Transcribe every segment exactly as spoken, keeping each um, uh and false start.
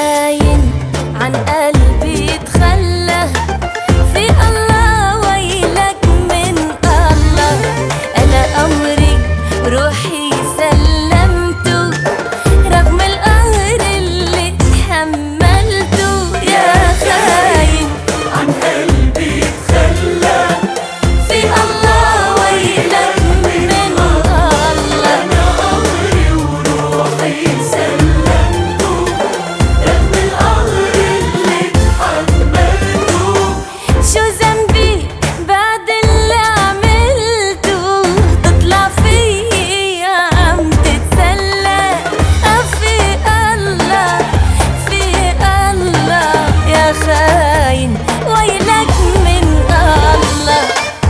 خاين عن قلبي اتخلى، في الله ويلك من الله. أنا أمري روحي سلمته رغم القهر اللي اتحملته. يا خاين عن قلبي اتخلى، في الله ويلك من الله. أنا أمري وروحي سلمته رغم القهر اللي اتحملته. شو ذنبي بعد اللي عملته؟ تطلع فيي عم تتسلى. في الله في الله يا خاين ويلك من الله.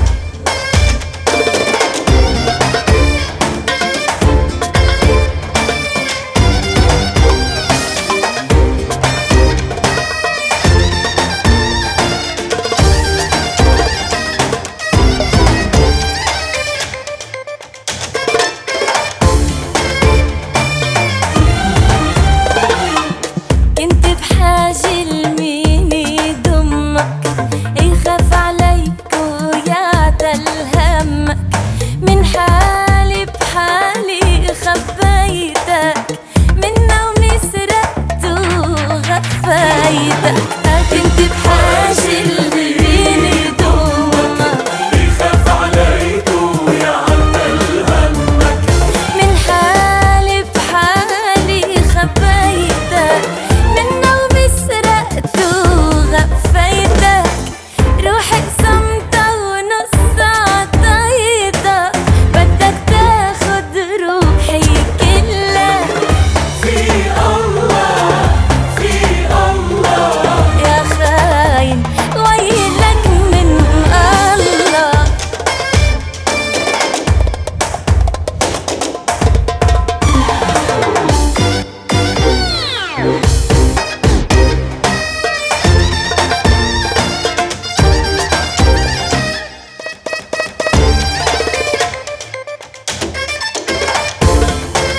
كنت بحاجة لمين يضمك، يخاف عليك ويعتل همك. من حالي بحالي خبيتك، من نومي سرقت وغفيتك. كنت بحاجة لمين يضمك، يخاف عليك ويعتل همك. من حالي بحالي خبيتك، من نومي سرقت وغفيتك. روحي قسمتها ونص عطيتك، بدك تاخد روحي كلها. في الله في الله يا خاين ويلك من الله.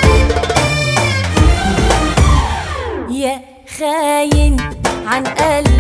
يا خاين عن قلبي